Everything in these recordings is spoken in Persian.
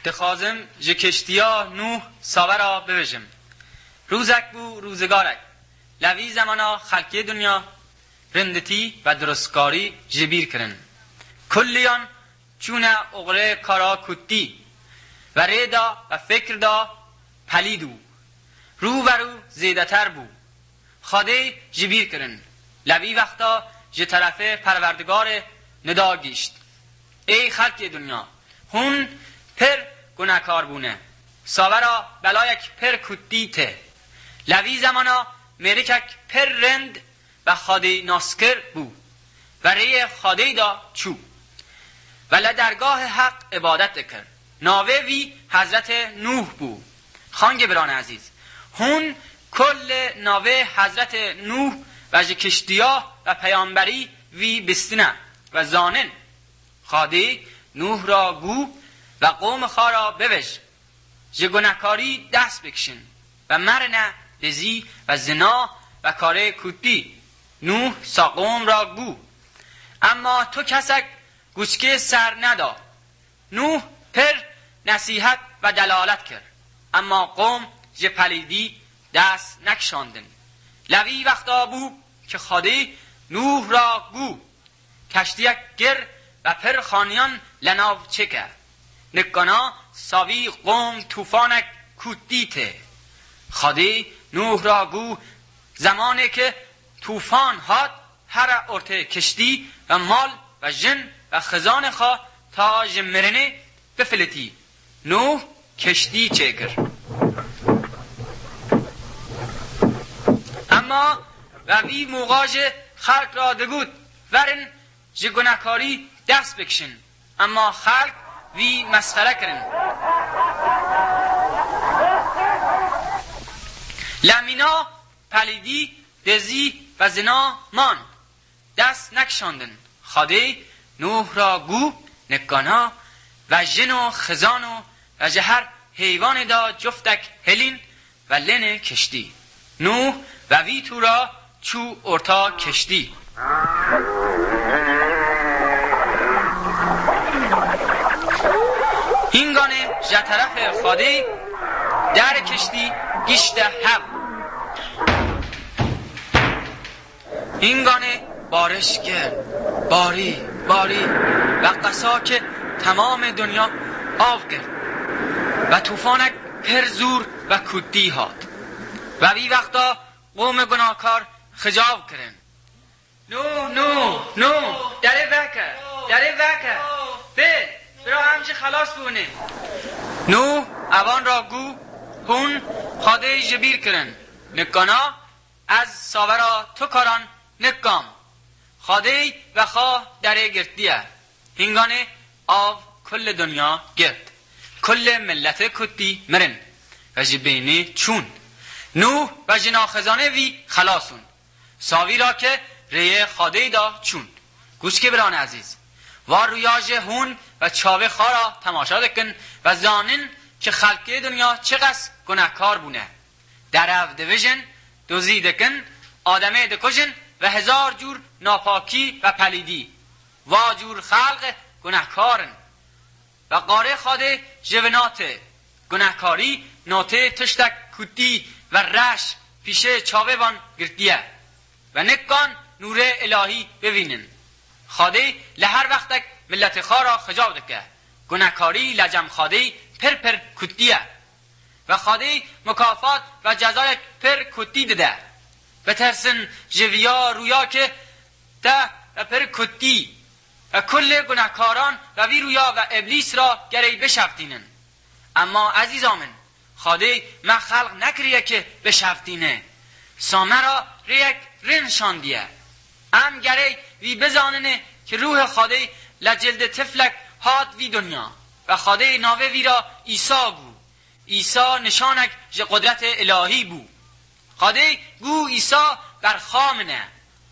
دخوازم ج کشتیا نوح ساورا ببجم. روزک بو روزگارک. لوی زمانا خلقی دنیا رندتی و درستکاری جبیر کرن. کلیان چونه اغره کارا کتی و ریدا و فکر دا پلیدو. رو برو زیدتر بو. خاده جبیر کرن. لوی وقتا ج طرف پروردگار ندا گیشت. ای خلق دنیا هون پر گناهکار بونه. ساورا بلایک پر کتی ته. لوی زمانا میرکک پر رند و خاده ناسکر بو. و ری خاده دا چو. و لدرگاه حق عبادت کرد. ناوه وی حضرت نوح بو. خانگ بران عزیز هون کل ناوه حضرت نوح و کشتیا و پیامبری وی بستنه و زانن. خاده نوح را گو و قوم خارا بوش ج گناهکاری دست بکشن و مرنه لزی و زنا و کار کتی. نوح سا قوم را گو اما تو کسک گوشکه سر ندا. نوح پر نصیحت و دلالت کرد اما قوم ج پلیدی دست نکشاندن. لوی وقتا بو که خاده نوح را گو کشتیک گر و پر خانیان لناو چکه. نکانا ساوی قوم توفانک کودیته. خاده نوح را گو زمانی که توفان هات هر ارته کشتی و مال و جن و خزان خوا تا جمرنه بفلتی. نوح کشتی چکر اما و وی موقاج خلق را دگود ورن ج گناهکاری دست بکشن اما خلق وی مسخره کرن. لمینا پلیدی دزی و زنا مان دست نکشاندن. خاده نوح را گو نکانا و جن و خزان و جهر حیوان دا جفتک هلین و لن کشتی. نوح و وی تو را چو ارتا کشتی. اینگانه جه طرف خاده در کشتی گشت هم. اینگانه بارش کرد باری و قصا که تمام دنیا آب کرد و توفانک پر زور و کودی هات و وی وقتا قوم گناهکار خجاب کرن. نو دره وکر برا همچه خلاص بونه. نو اوان را گو هون خاده جبیر کرن. نکانا از ساورا تو کاران نکام. خاده و خواه دره گردیه. هنگانه آو کل دنیا گرد. کل ملت کتی مرن و جبینه چون. نوح و جناخزانه وی خلاصون. ساوی را که ریه خاده دا چون. گوش که بران عزیز وار رویاج هون و چاوه خارا تماشا دکن و زانن که خلقه دنیا چقدر گناهکار بونه. در او دویژن دوزی دکن آدمه دکشن و هزار جور ناپاکی و پلیدی و جور خلق گناهکارن و قاره خاده جونات گناهکاری ناته تشتک کتی و رش پیشه چاوه وان گردیه و نکان نور الهی ببینن. خاده لهر وقتک ملت خارا خجاب دکه. گناهکاری لجم خاده پر کتیه و خاده مکافات و جزای پر کتی دده. بترسن جویا رویا که ده و پر کتی و کل گناهکاران و وی رویا و ابلیس را گری بشفتینن. اما عزیز آمن خاده ما خلق نکریه که بشفتینه. سامه را ریک رنشان دیه. ام گری وی بزاننه که روح خاده لجلد تفلک هات وی دنیا و خاده ناوه وی را عیسی گو. عیسی نشانک ج قدرت الهی بو. خاده گو عیسی برخامنه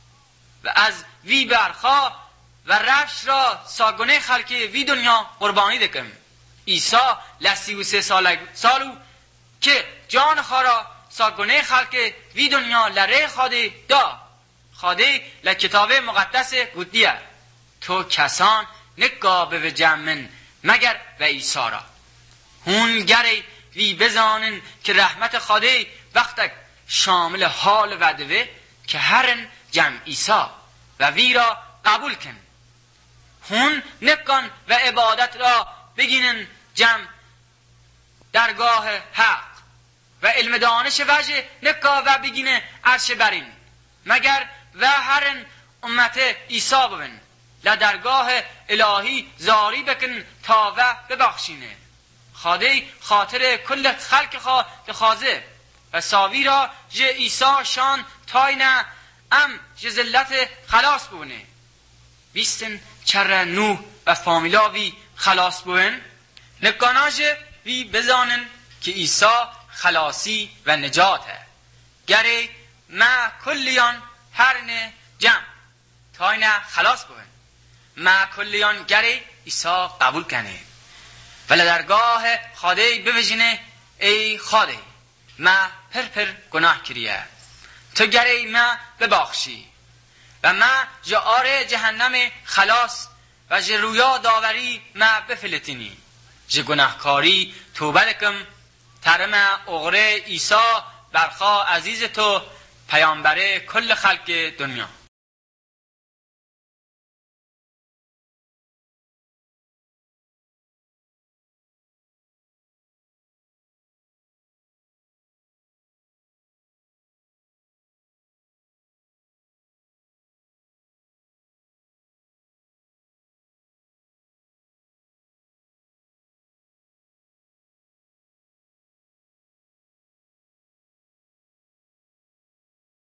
و از وی برخا و رفش را ساگونه خلقی وی دنیا قربانی دکم. عیسی ل33 سالو که جان خارا ساگونه خلق وی دنیا لره خاده دا. خاده لکتاب مقدس گودیه تو کسان نگاه به جمعن مگر و عیسی را. هون گره وی بزانن که رحمت خدای وقتک شامل حال ودوه که هرن جمع عیسی و وی را قبول کن. هون نکن و عبادت را بگینن جمع درگاه حق و علم دانش وجه نکا و بگینه عرش برین مگر و هرن امت عیسی ببین لدرگاه الهی زاری بکن تا و ببخشینه. خدای خاطر کل خلق خازه و ساوی را جه عیسی شان تاینه ام جه زلت خلاص بونه. بیستن چر نوح و فامیلاوی خلاص بون نکاناج وی بزانن که عیسی خلاصی و نجاته. گره ما کلیان هرنه جمع تاینه خلاص بون ما کلیان گره عیسی قبول کنه و لدرگاه خدای بوجینه ای خدای ما پر گناه کریه تو گره ما ببخشی و ما جار جهنم خلاص و جه رویا داوری ما بفلتینی جه گناهکاری توبه لکم ترم اغره عیسی برخوا عزیز تو پیامبر کل خلق دنیا.